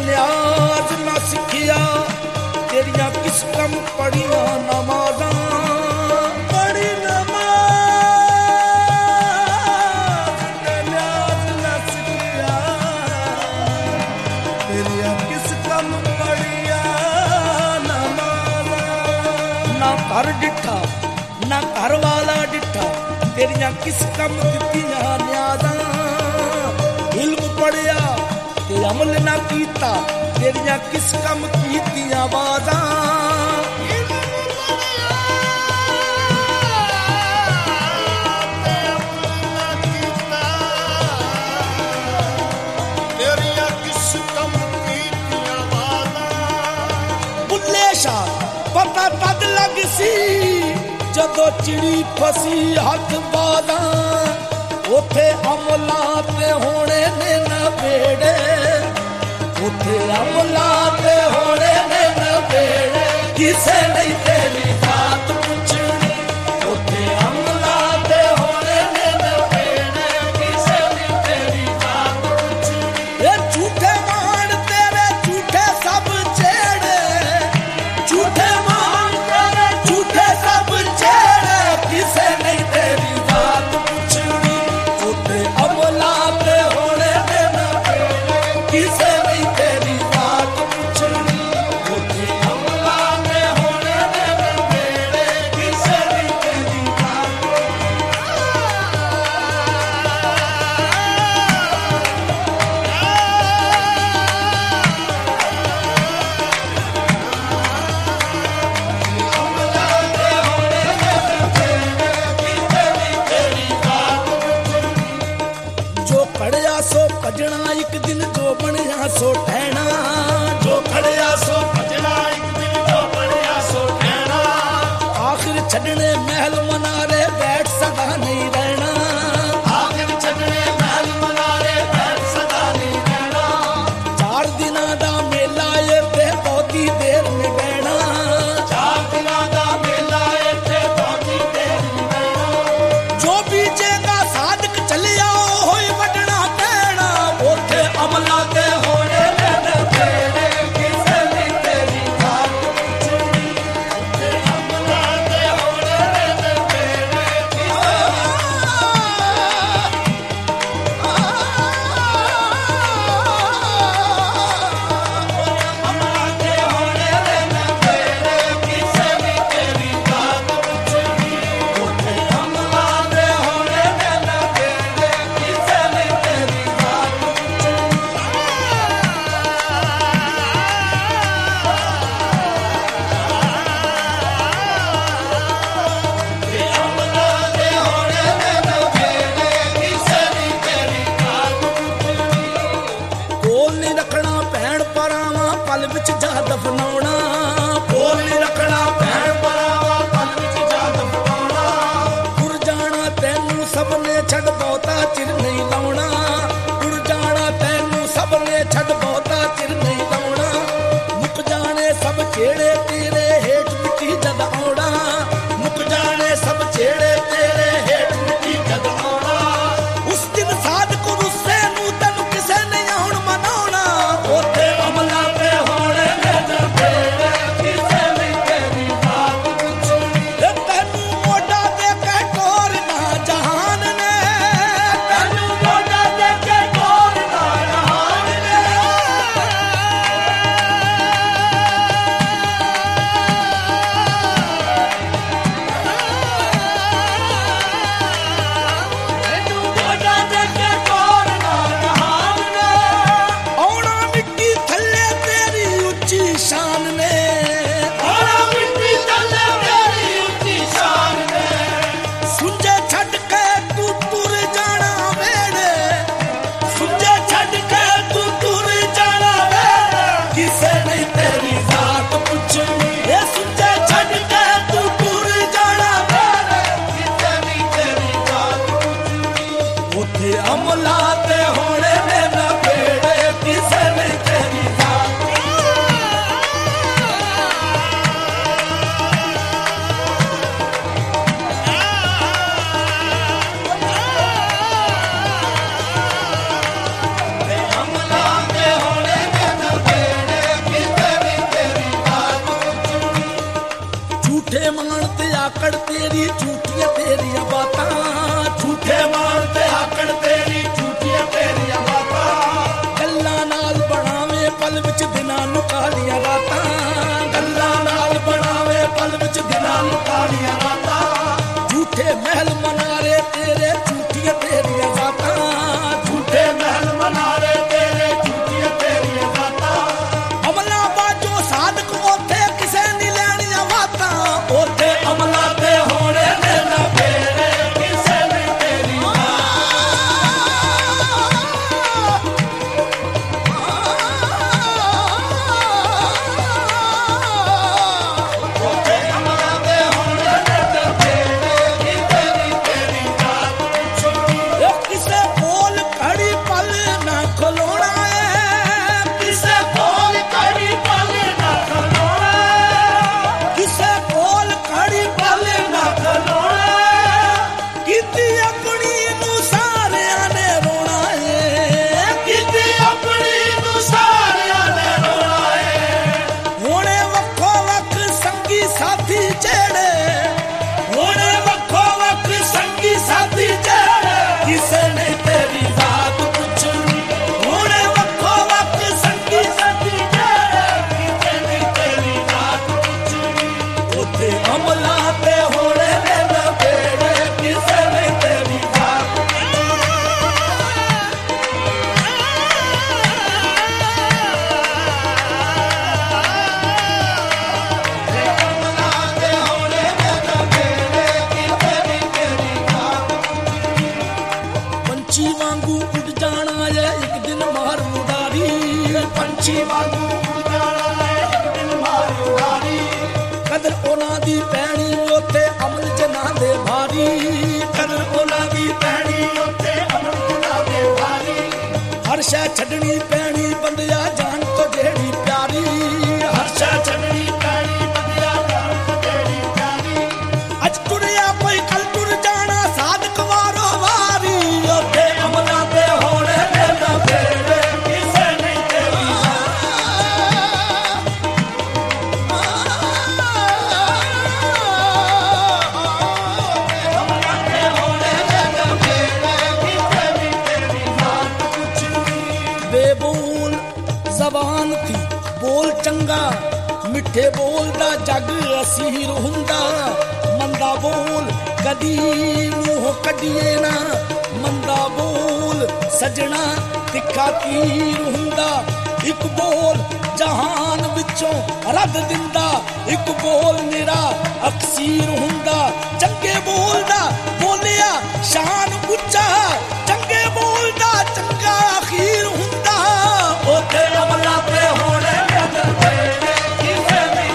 ਨਿਆਜ਼ ਨਾ ਸਿੱਖਿਆ ਤੇਰੀਆਂ ਕਿਸ ਕੰਮ ਪੜੀਆਂ ਨਮਾਜ਼ਾਂ ਪੜੀ ਨਮਾਜ਼ ਤੇ ਨਿਆਜ਼ ਨਾ ਸਿੱਖਿਆ ਤੇਰੀਆਂ ਕਿਸ ਕੰਮ ਪੜੀਆਂ ਨਮਾਜ਼ਾਂ ਨਾ ਘਰ ਡਿੱਠਾ ਨਾ ਘਰ ਵਾਲਾ ਡਿੱਠਾ ਤੇਰੀਆਂ ਕਿਸ ਕੰਮ ਦਿੱਤੀਆਂ ਨਿਆਜ਼ਾਂ ਇਲਮ ਪੜਿਆ ਤੇ ਅਮਲ ਨਾ ਕੀਤਾ ਤੇਰੀਆਂ ਕਿਸ ਕੰਮ ਕੀਤੀਆਂ ਬਾਜ਼ਾਂ ਤੇਰੀਆਂ ਕਿਸ ਕੰਮ ਕੀਤੀਆਂ ਬਾਜ਼ਾਂ ਬੁੱਲੇ ਸ਼ਾਹ ਪਤਾ ਤਦ ਲੱਗ ਸੀ ਜਦੋਂ ਚਿੜੀ ਫਸੀ ਹੱਥ ਬਾਜ਼ਾਂ ਉੱਥੇ ਅਮਲਾਂ ਤੇ ਹੋਣੇ ਨੇ ਨਵੇੜੇ ਉੱਥੇ ਅਮਲਾਂ ਤੇ ਹੋਣੇ ਨੇ ਨਵੇੜੇ ਕਿਸੇ ਨਹੀਂ ਤੇਰੀ ਬਾਤ ਪੁੱਛਣੀ ਉੱਥੇ ਅਮਲਾਂ ਤੇ ਹੋਣੇ ਨੇ ਨਵੇੜੇ ਕਿਸੇ ਨਹੀਂ ਤੇਰੀ ਬਾਤ ਪੁੱਛਣੀ ਇਹ ਝੂਠੇ ਮਾਣ ਤੇਰੇ ਝੂਠੇ ਸਭ ਛੇੜੇ ਝੂਠੇ ਮਾਣ ਤੇਰੇ ਝੂਠੇ ਸਭ ਛੇੜੇ ਕਿਸੇ ਨਹੀਂ ਤੇਰੀ ਬਾਤ ਪੁੱਛਣੀ ਉੱਥੇ ਅਮਲਾਂ ਤੇ ਹੋਣੇ ਨੇ ਨਵੇੜੇ ਕਿਸੇ ਨਹੀਂ ਤੇਰੀ ਬਾਤ ਪੁੱਛਣੀ ਉੱਥੇ ਅਮਲਾਂ ਤੇ ਹੋਣੇ ਨੇ ਨਵੇੜੇ ਕਿਸੇ ਨਹੀਂ ਤੇਰੀ ਬਾਤ ਜੋ ਖੜਿਆ ਸੋ ਭਜਣਾ ਇੱਕ ਦਿਨ ਜੋ ਬਣਿਆ ਸੋ ਠਹਿਣਾ ਜੋ ਖੜਿਆ ਸੋ ਭਜਣਾ ਇੱਕ ਦਿਨ ਜੋ ਬਣਿਆ ਸੋ ਠਹਿਣਾ ਆਖਿਰ ਛੱਡਣੇ ਮਹਿਲ ਮਨਾਰੇ ਬੈਠ ਸਦਾ ਨਹੀਂ ਰਹਿਣਾ ਆਖਿਰ ਛੱਡਣੇ ਮਹਿਲ ਮਨਾਰੇ ਬੈਠ ਸਦਾ ਨਹੀਂ ਰਹਿਣਾ 4 ਦਿਨਾਂ ਦਾ ਮੇਲਾ ਏ ਤੇ ਬਹੁਤੀ ਦੇਰ ਨਹੀਂ ਬਹਿਣਾ 4 ਦਿਨਾਂ ਦਾ ਮੇਲਾ ਏ ਤੇ ਬਹੁਤੀ ਦੇਰ ਨਹੀਂ ਬਹਿਣਾ ਜੋ ਬੀਜੇਗਾ ਸਾਧਕ ਚੱਲਿਆ ਹੋਈ ਵੱਢਣਾ ਪੈਣਾ ਉੱਥੇ ਅਮਲਾਂ ਤੇ ਹੋਣੇ ਨੇ ਨਵੇੜੇ ਕਿਸੇ ਨਹੀਂ ਤੇਰੀ ਬਾਤ ਪੁੱਛਣੀ ਉੱਥੇ ਅਮਲਾਂ ਤੇ ਹੋਣੇ ਨੇ ਨਵੇੜੇ ਕਿਸੇ ਅਮਲਾਂ ਤੇ ਹੋਣੇ ਨੇ ਨਵੇੜੇ ਕਿਸੇ ਨਹੀਂ ਤੇਰੀ ਬਾਤ ਪੁੱਛਣੀ ਉੱਥੇ ਅਮਲਾਂ ਤੇ ਹੋਣੇ ਨੇ ਨਵੇੜੇ ਕਿਸੇ ਨਹੀਂ ਤੇਰੀ ਬਾਤ ਕੋਲ ਨਹੀਂ ਰੱਖਣਾ ਭੈਣ ਪਰਾਵਾਂ ਪਲ ਵਿੱਚ ਜਾ ਦਫਨਾਉਣਾ ਕੋਲ ਨਹੀਂ ਰੱਖਣਾ ਭੈਣ ਪਰਾਵਾਂ ਪਲ ਵਿੱਚ ਜਾ ਦਫਨਾਉਣਾ ਤੁਰ ਜਾਣਾ ਤੈਨੂੰ ਸਭ ਨੇ ਛੱਡ ਬਹੁਤਾ ਚਿਰ ਨਹੀਂ ਲਾਉਣਾ ਤੁਰ ਜਾਣਾ ਤੈਨੂੰ ਸਭ ਨੇ ਛੱਡ ਬਹੁਤਾ ਚਿਰ ਨਹੀਂ ਲਾਉਣਾ ਮੁੱਕ ਜਾਣੇ ਸਭ ਜਿਹੜੇ ਤੇਰੇ ਹੇਠ ਮਿੱਟੀ ਜਦ ਆਉਣਾ ਮੁੱਕ ਜਾਣੇ ਸਭ ਜਿਹੜੇ ਤੇਰੇ ਹੇਠ ਮਿੱਟੀ ਜਦ ਆਉਣਾ ਉਸ ਦਿਨ ਸਾਧਕ ਰੁੱਸੇ ਨੂੰ ਤੈਨੂੰ ਕਿਸੇ ਨਹੀਂ ਆਉਣ ਮਨਾਉਣਾ ਉੱਥੇ ਅਮਲਾਂ ਤੇ ਹੋਣੇ ਨੇ ਨਵੇੜੇ ਕਿਸੇ ਨਹੀਂ ਤੇਰੀ ਬਾਤ ਪੁੱਛਣੀ ਇਹ ਤੈਨੂੰ ਮੋਢਾ ਦੇ ਕੇ ਟੋਰਨਾ ਜਹਾਨ ਨੇ ਤੈਨੂੰ ਮੋਢਾ ਦੇ ਕੇ ਟੋਰਨਾ ਜਹਾਨ ਨੇ ਪੰਛੀ ਵਾਂਗੂ ਉੱਡ ਜਾਣਾ ਏ ਇੱਕ ਦਿਨ ਮਾਰ ਮੁਰਾਰੀ ਪੰਛੀ ਵਾਂਗੂ ਉੱਡ ਜਾਣਾ ਏ ਇੱਕ ਦਿਨ ਮਾਰ ਮੁਰਾਰੀ ਕਦਰ ਉਹਨਾਂ ਦੀ ਪੈਣੀ ਉੱਥੇ ਅਮਲ ਜਨਾਂ ਦੇ ਭਾਰੀ ਕਦਰ ਉਹਨਾਂ ਦੀ ਪੈਣੀ ਉੱਥੇ ਅਮਲ ਜਨਾਂ ਦੇ ਭਾਰੀ ਹਰ ਸ਼ੈ ਛੱਡਣੀ ਪੈਣੀ ਬੰਦਿਆ ਜਾਨ ਤੋਂ ਜਿਹੜੀ ਪਿਆਰੀ ਹਰ ਸ਼ੈ ਛੱਡਣੀ ਪੈਣੀ ਬੰਦਿਆ ਜਾਨ ਤੋਂ ਜਿਹੜੀ ਪਿਆਰੀ ਅੱਜ ਟੁਰਿਆ ਕੋਈ ਕੱਲ ਟੁਰ ਜਾਣਾ ਸਾਧਕ ਵਾਰੋ ਵਾਰੀ ਉੱਥੇ ਅਮਲਾਂ ਤੇ ਹੋਣੇ ਨੇ ਨਾ ਫੇਰੇ ਕਿਸੇ ਨਹੀਂ ਤੇਰੀ ਅਮਲਾਂ ਤੇ ਹੋਣੇ ਨੇ ਨਾ ਫੇਰੇ ਕਿਸੇ ਨਹੀਂ ਤੇਰੀ ਬਾਤ ਕੁਛ ਨਹੀਂ ਬੇਬੋਲ ਜ਼ਬਾਨ ਥੀ ਬੋਲ ਚੰਗਾ ਮਿੱਠੇ ਬੋਲ ਦਾ ਜੱਗ ਅਸੀਰ ਹੁੰਦਾ ਮੰਦਾ ਬੋਲ ਕਦੀ ਮੂੰਹ ਕੱਢੀਏ ਨਾ ਮੰਦਾ ਬੋਲ ਸਜਣਾ ਤਿੱਖਾ ਤੀਰ ਹੁੰਦਾ ਇੱਕ ਬੋਲ ਜਹਾਨ ਵਿੱਚੋਂ ਰੱਦ ਦਿੰਦਾ ਇੱਕ ਬੋਲ ਨਿਰਾ ਅਕਸੀਰ ਹੁੰਦਾ ਚੰਗੇ ਬੋਲ ਦਾ ਬੋਲਿਆ ਸ਼ਾਨ ਉੱਚਾ ਚੰਗੇ ਬੋਲ ਦਾ ਚੰਗਾ ਅਖੀਰ ਹੁੰਦਾ ਉੱਥੇ ਅਮਲਾਂ ਤੇ ਹੋਣੇ ਕਦਰ ਤੇਰੇ ਕਿਸੇ ਨਹੀਂ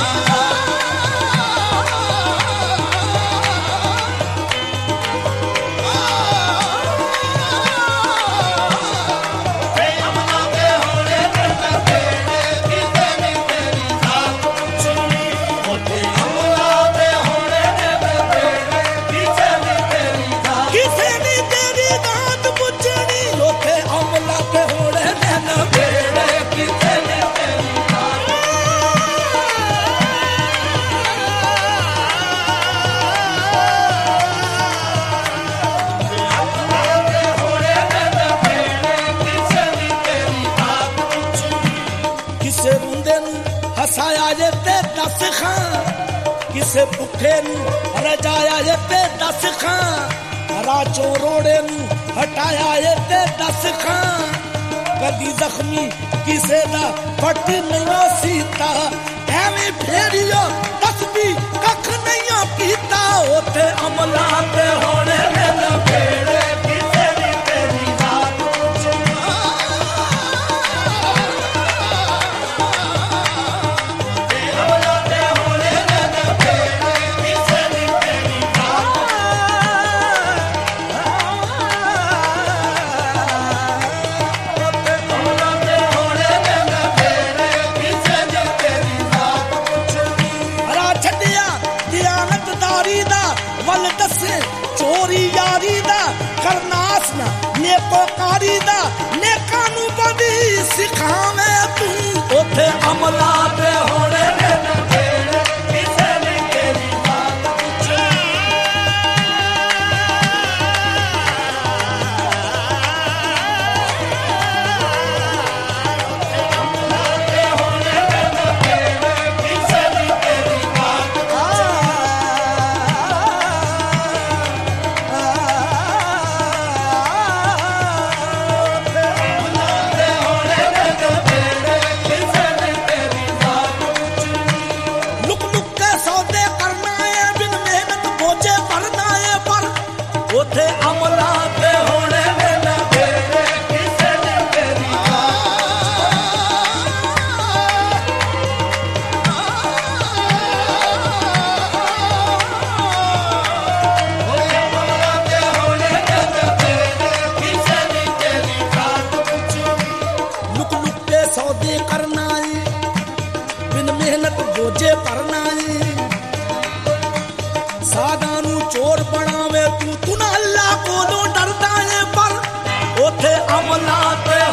ਹਸਾਇਆ ਜੇ ਤੇ ਦੱਸ ਖਾਂ ਕਿਸੇ ਭੁੱਖੇ ਨੂੰ ਰਜਾਇਆ ਜੇ ਤੇ ਦੱਸ ਖਾਂ ਰਾਚੋਂ ਰੋੜੇ ਨੂੰ ਹਟਾਇਆ ਜੇ ਤੇ ਦੱਸ ਖਾਂ ਕਦੀ ਜ਼ਖਮੀ ਕਿਸੇ ਦਾ ਫਟ ਨਹੀਂ ਸੀਤਾ ਐਵੇਂ ਫੇਰਿਓ ਦੱਸ ਵੀ ਕੱਖ ਨਹੀਂ ਕੀਤਾ ਉੱਥੇ ਅਮਲਾਂ ਤੇ ਹੋਣੇ ਨੇ ਨਾ ਫੇਰੇ ਕਿਸੇ ਦੀ ਤੇਰੀ ਬਾਤ ਚੋਰੀ ਯਾਰੀ ਦਾ ਕਰਨਾਸ ਨਾ ਨੇਕੋਕਾਰੀ ਦਾ ਨੇਕਾਂ ਨੂੰ ਬਦੀ ਸਿਖਾਵੇਂ ਤੂੰ ਉੱਥੇ ਅਮਲਾਂ ਤੇ ਹੋਣੇ ਨੇ ਨਾ ਫੇਰੇ ਕਿਸੇ ਨਹੀਂ ਤੇਰੀ ਬਾਤ ਪੁੱਛੇ ਅਮਲਾਂ ਤੇ ਹੋਣੇ ਨੇ ਨਾ ਫੇਰੇ ਕਿਸੇ ਨਹੀਂ ਤੇਰੀ ਬਾਤ ਪੁੱਛੇ ਉੱਥੇ ਅਮਲਾਂ ਤੇ ਹੋਣੇ ਨੇ ਨਾ ਫੇਰੇ ਕਿਸੇ ਨੇ ਤੇਰੀ ਉੱਥੇ ਅਮਲਾਂ ਤੇ ਹੋਣੇ ਨੇ ਨਾ ਫੇਰੇ ਕਿਸੇ ਨੇ ਤੇਰੀ ਬਾਤ ਪੁੱਛੀ ਲੁਕ ਲੁਕ ਕੇ ਸੌਦੇ ਕਰਨਾ ਏ ਬਿਨ ਮਿਹਨਤ ਬੋਝੇ ਭਰਨਾ ਏ ਸਾਧਾਂ ਨੂੰ ਚੋਰ ਬਣਾਵੇ ਤੂੰ ਨਾ ਅੱਲਾ ਕੋਲੋਂ ਡਰਦਾ ਏ ਪਰ ਉੱਥੇ ਅਮਲਾਂ ਤੇ